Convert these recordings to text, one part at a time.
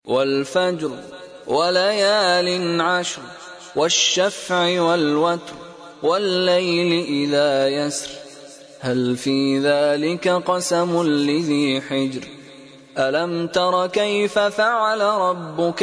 والفجر وليال عشر والشفع والوتر والليل إذا يسر هل في ذلك قسم لذي حجر ألم تر كيف فعل ربك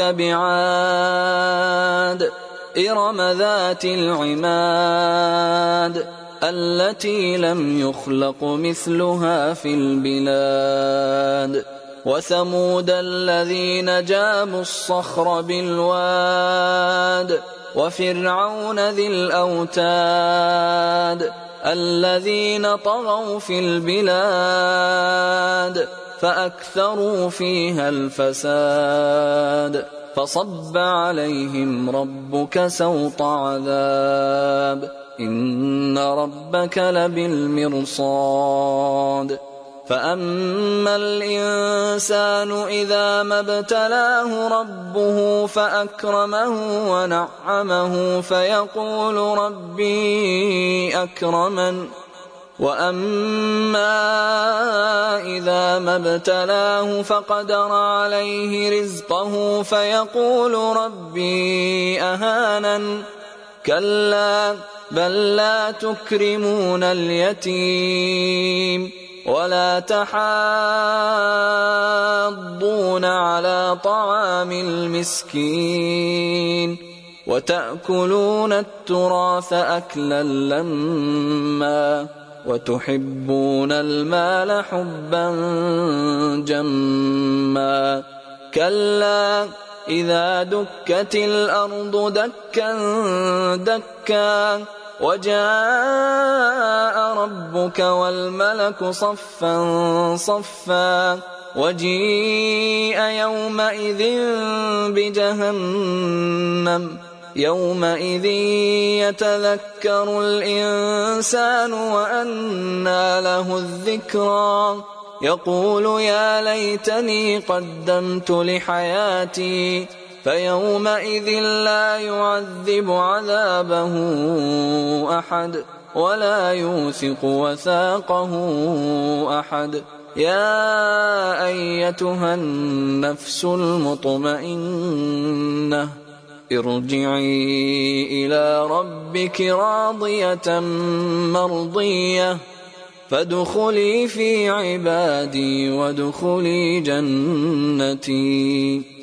بعاد إرم ذات العماد التي لم يخلق مثلها في البلاد وثمود الذين جابوا الصخر بالواد وفرعون ذي الأوتاد الذين طغوا في البلاد فأكثروا فيها الفساد فصب عليهم ربك سوط عذاب إن ربك لبالمرصاد فأما الإنسان إذا ما ابتلاه ربه فأكرمه ونعمه فيقول ربي أكرمن وأما إذا ما ابتلاه فقدر عليه رزقه فيقول ربي أهانن كلا بل لا تكرمون اليتيم ولا تحاضون على طعام المسكين وتأكلون التراث أكلا لما وتحبون المال حبا جما كلا إذا دكت الأرض دكا دكا وجاء ربك والملك صفا صفا وجيء يومئذ بجهنم يومئذ يتذكر الإنسان وأنى له الذكرى يقول يا ليتني قدمت لحياتي فيومئذ لا يعذب عذابه أحد ولا يوثق وثاقه أحد يا أيتها النفس المطمئنة ارجعي إلى ربك راضية مرضية فادخلي في عبادي وادخلي جنتي.